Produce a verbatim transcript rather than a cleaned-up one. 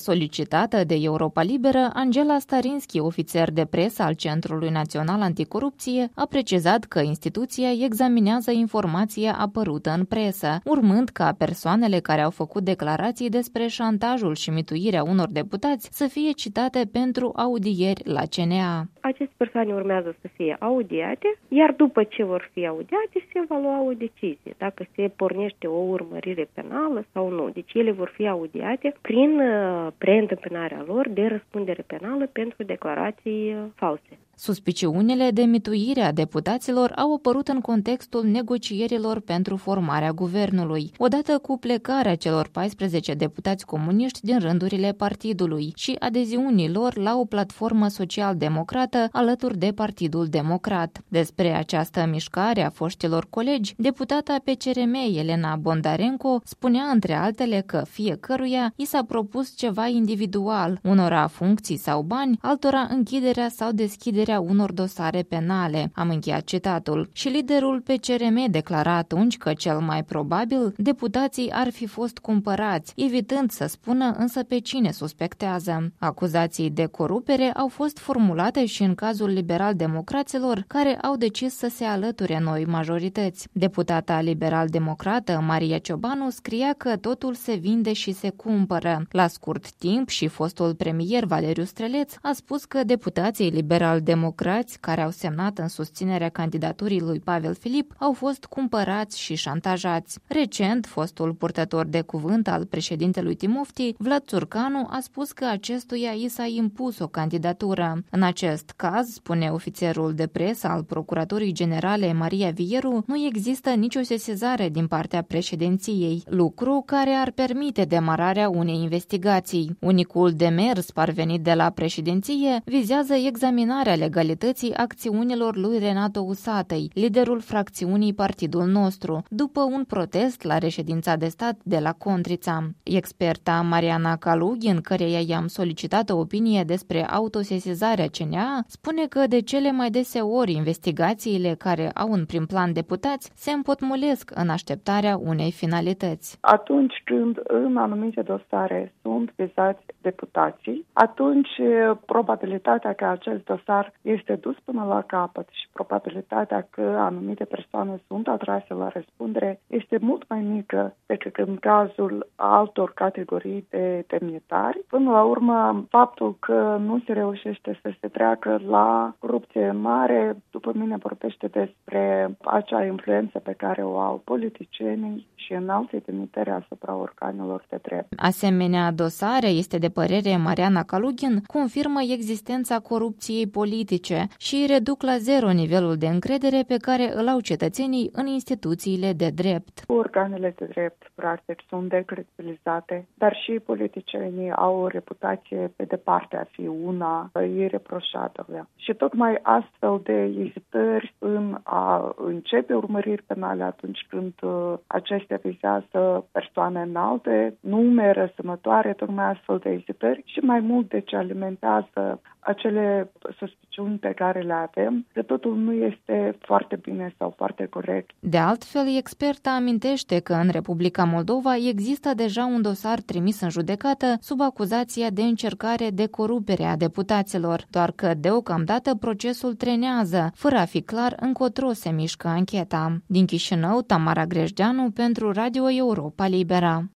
Solicitată de Europa Liberă, Angela Starinski, ofițer de presă al Centrului Național Anticorupție, a precizat că instituția examinează informația apărută în presă, urmând ca persoanele care au făcut declarații despre șantajul și mituirea unor deputați să fie citate pentru audieri la C N A. Aceste persoane urmează să fie audiate, iar după ce vor fi audiate, se va lua o decizie, dacă se pornește o urmărire penală sau nu. Deci ele vor fi audiate prin preîntâmpinarea lor de răspundere penală pentru declarații false. Suspiciunile de mituire a deputaților au apărut în contextul negocierilor pentru formarea guvernului, odată cu plecarea celor paisprezece deputați comuniști din rândurile partidului și adeziunii lor la o platformă social-democrată alături de Partidul Democrat. Despre această mișcare a foștilor colegi, deputata P C R M Elena Bondarenko spunea între altele că fiecăruia i s-a propus ceva individual, unora funcții sau bani, altora închiderea sau deschiderea unor dosare penale. Am încheiat citatul. Și liderul P C R M declara atunci că cel mai probabil deputații ar fi fost cumpărați, evitând să spună însă pe cine suspectează. Acuzații de corupere au fost formulate și în cazul liberal-democraților, care au decis să se alăture noi majorități. Deputata liberal-democrată Maria Ciobanu scria că totul se vinde și se cumpără. La scurt timp și fostul premier Valeriu Streleț a spus că deputații liberal-democrați care au semnat în susținerea candidaturii lui Pavel Filip au fost cumpărați și șantajați. Recent, fostul purtător de cuvânt al președintelui Timofti, Vlad Țurcanu, a spus că acestuia i s-a impus o candidatură. În acest caz, spune ofițerul de presă al Procuraturii Generale Maria Vieru, nu există nicio sesizare din partea președinției, lucru care ar permite demararea unei investigații. Unicul demers parvenit de la președinție vizează examinarea legalității acțiunilor lui Renato Usatăi, liderul fracțiunii Partidul Nostru, după un protest la reședința de stat de la Contrița. Experta Mariana Kalugin, căreia i-am solicitat o opinie despre autosesizarea C N A, spune că de cele mai deseori investigațiile care au în prim plan deputați se împotmolesc în așteptarea unei finalități. Atunci când în anumite dosare sunt vizați deputații, atunci probabilitatea că acest dosar este dus până la capăt și probabilitatea că anumite persoane sunt atrase la răspundere este mult mai mică decât în cazul altor categorii de demnitari. Până la urmă, faptul că nu se reușește să se treacă la corupție mare, după mine vorbește despre acea influență pe care o au politicienii și în alte demnitări asupra organelor de drept. Asemenea dosare, este de părere Mariana Kalugin, confirmă existența corupției politice și reduc la zero nivelul de încredere pe care îl au cetățenii în instituțiile de drept. Organele de drept, practic, sunt decredibilizate, dar și politicienii au o reputație pe departe a fi una ireproșabilă. Și tocmai astfel de ezitări în a începe urmăriri penale atunci când acestea vizează persoane înalte, nume răsămătoare, tocmai astfel de ezitări și mai mult de ce alimentează acele suspiciuni pe care le avem, că totul nu este foarte bine sau foarte corect. De altfel, experta amintește că în Republica Moldova există deja un dosar trimis în judecată sub acuzația de încercare de corupere a deputaților, doar că deocamdată procesul trenează, fără a fi clar încotro se mișcă ancheta. Din Chișinău, Tamara Grejdeanu pentru Radio Europa Libera.